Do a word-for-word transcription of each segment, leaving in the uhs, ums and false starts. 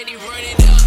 Daddy run it up.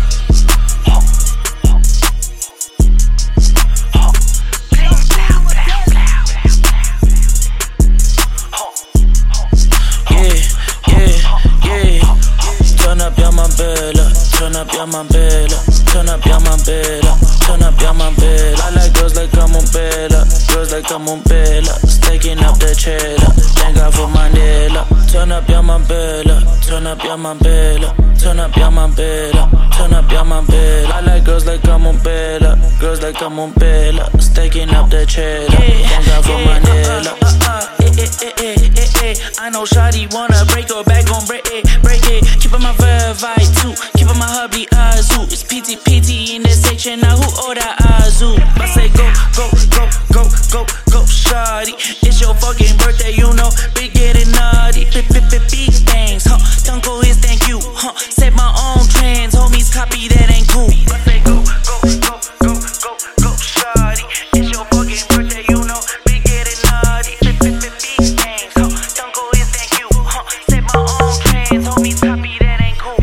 Turn up, yeah, my bella. Turn up, yeah, my bella. Turn up, yeah, my bella. Turn up, yeah, my bella. I like girls like I'm on bella. Girls like I'm on bella. Staking up the cheddar. Thank God for Mandela. Turn up, yeah, my bella. Turn up, yeah, my bella. Turn up, yeah, my bella. Turn up, yeah, my bella. I like girls like I'm on bella. Girls like I'm on bella. Staking up the cheddar. Thank God for Mandela. I know shawty wanna break her back, gon' break it, break it. Keepin' my vibe too, keepin' my hubby Azu. It's P T P T in this section, now who order Azu? I say go, go, go, go, go, go, shawty. It's your fucking birthday, you know, big getting naughty. Big, big, big, big things, huh? Don't go his thank you, huh? Set my own trends, homies copy that ain't cool. I say go, go, go, go, go, go, shawty. It's your fucking birthday, you know, big getting naughty. Big, big, big, big things, huh? Don't go his thank you, huh? Set my own trends, homies copy that ain't cool.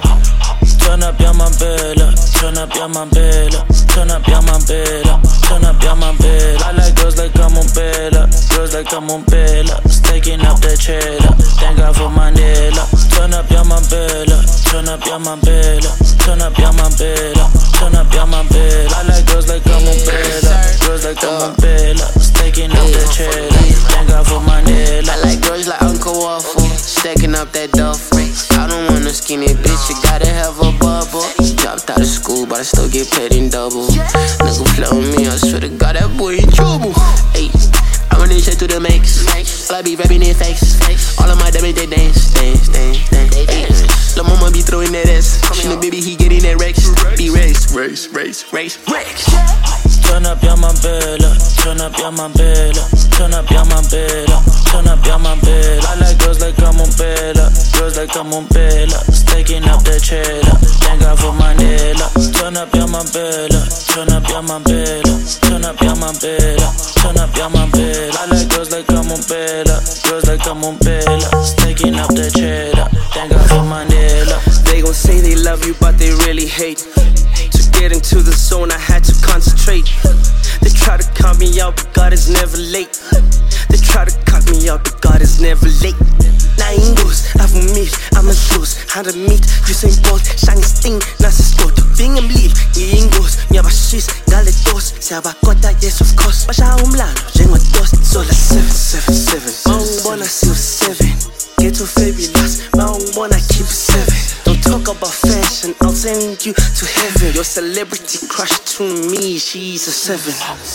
Turn up, yeah, my bella. Turn up, yeah, my bella. Turn up, yeah, my bella. Turn up, yeah, my bella. I like girls like I'm on bella. Girls like I'm on bella. Staking up the cheddar. Thank God for Mandela. Turn up, yeah, my bella. Turn up, yeah, my bella. Turn up, yeah, my bella. Turn up, yeah, my bella. I like girls like I'm on bella. Girls like I'm on bella. Staking up the cheddar. Thank God for Mandela. I like girls like Uncle Waffle. Stacking up that duffel. I don't want no skinny bitch, you gotta have a bubble. Dropped out of school, but I still get paid in double. Nigga play with me, I swear to God, that boy in trouble. Ayy, I run this shit to the max. All I be rapping in fakes. All of my damage, they dance, dance, dance, dance. Ayy, lil' mama be throwing that ass. She the baby, he getting that Rex. Be race, race, race, race, race. Turn up, yeah, my bella. Turn up, yeah, my bella. Turn up, yeah, my bella. Turn up, yeah, my bella. I like girls like I'm on bella. Girls like I'm on bella. Staking up the cheddar. Thank God for Mandela. Turn up, yeah, my bella. Turn up, yeah, my bella. Turn up, yeah, my bella. Turn up, yeah, my bella. I like girls like I'm on bella. Girls like I'm on bella. Staking up the cheddar. Thank God for Mandela. They gon' say they love you, but they really hate. To get into the zone, I had to concentrate. They try to count me out, but God is never late. They try to cut me out, but God is never late. Na ingos, avumil, amadlos, handa meet, Usain Bolt, shiny sting, nasa sport, ving em leave, ingos, nyabashis, galetos, siyabakota, yes of course, basha umlando, jengotos, sola seven, seven, seven, maungbona siyo seven, ghetto fabulous, maungbona keep seven. Don't talk about fashion, I'll send you to heaven. Your celebrity crush to me, she's a seven.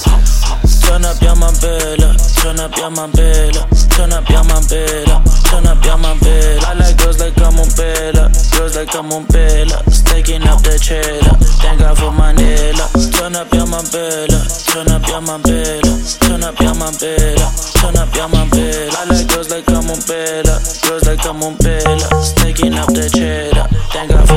Turn up, yeah, my bella. Turn up, yeah, my bella. Turn up, yeah, my bella. Turn up, yeah, my bella. I like girls like I'm on bella. Girls like I'm on bella. Staking up the cheddar. Thank God for Mandela. Turn up, yeah, my bella. Turn up, yeah, my bella. Turn up, yeah, my bella. Turn up, yeah, my bella. I like girls like I'm on bella. Girls like I'm on bella. Staking up the cheddar. Thank God for